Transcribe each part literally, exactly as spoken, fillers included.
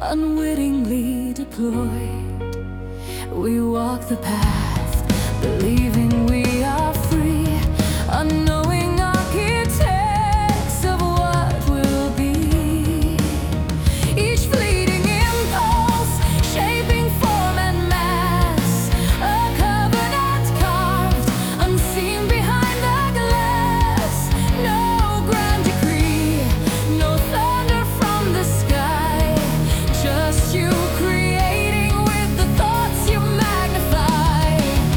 unwittingly deployed. We walk the path, believing we are free, unknowing architects of what will be. Each fleeting impulse, shaping form and mass, a covenant carved, unseen behind the glass. No grand decree, no thunder from the sky, just you creating with the thoughts you magnify.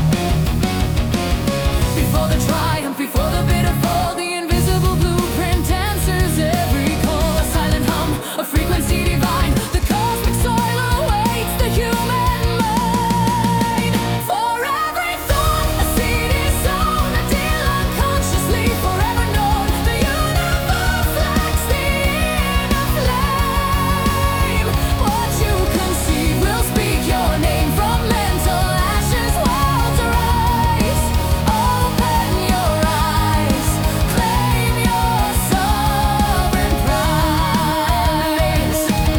Before the triumph, before the bitter fall, the invisible blueprint answers every call. A silent hum, a frequency divine, the cosmic soil awaits the human mind. For every thought, a seed is sown, a deal unconsciously forever known. The universe lacks the inner flame. What you conceive will speak your name from mental ashes. Worlds arise, open your eyes, claim your sovereign prize.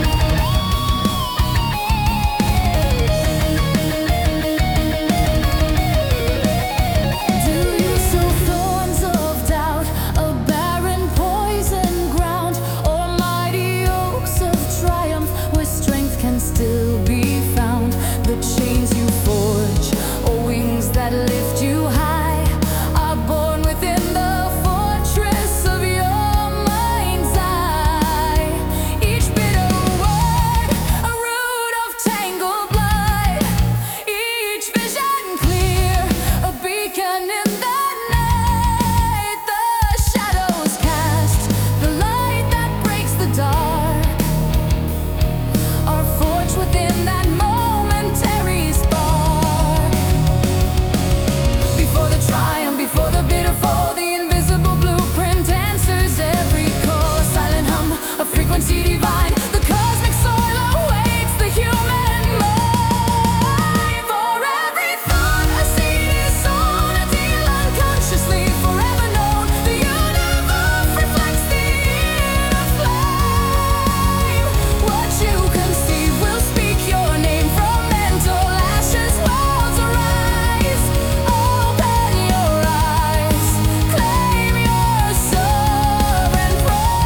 Do you sow thorns of doubt, a barren poison ground, or mighty oaks of triumph where strength can still be found? The chains you forge, or wings that lift you high, are born within the fortress of your mind's eye. Each bitter word, a root of tangled blood, each vision clear, a beacon in the night. The shadows cast, the light that breaks the dark, are forged within that momentary spark. Before the triumph, before the bitter fall, the invisible blueprint answers every call. A silent hum, a frequency divine, the cosmic soil awaits the human mind. For every thought, a seed is sown, a deal unconsciously forever known. The universe reflects the inner flame. What you conceive will speak your name from mental ashes. Worlds arise, open your eyes, claim your sovereign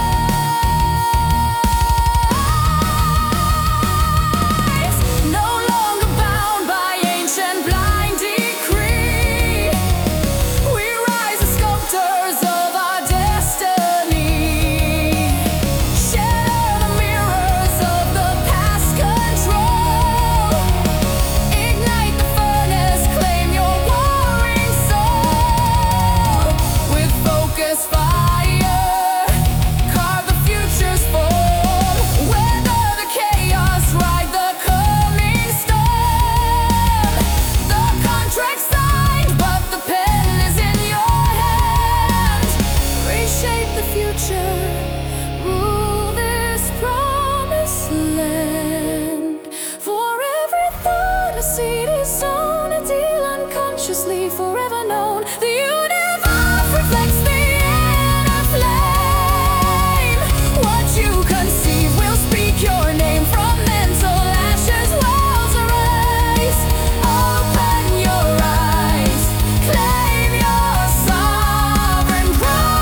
prize. No longer bound by ancient blind decree, we rise as sculptors of our destiny. Shatter the mirrors of the past control, ignite the furnace, claim your warring soul. With focus fire, carve the future's form. Weather the chaos, ride the coming storm. The contract signed, but the pen is in your hand. Reshape the future, rule this promised land. For every thought, a seed is sown, a deal unconsciously forever known. The universe reflects the inner flame. What you conceive will speak your name from mental ashes. Worlds arise, open your eyes, claim your sovereign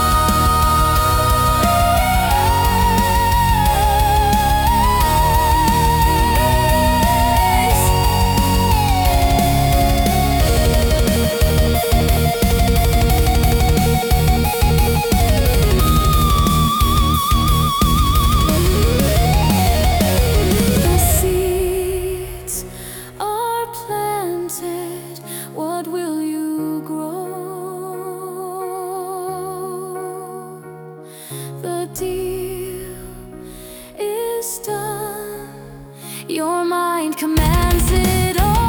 The seeds are planted, what will you grow? The deal is done, your mind commands it all.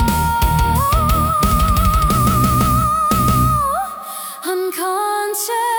Unconscious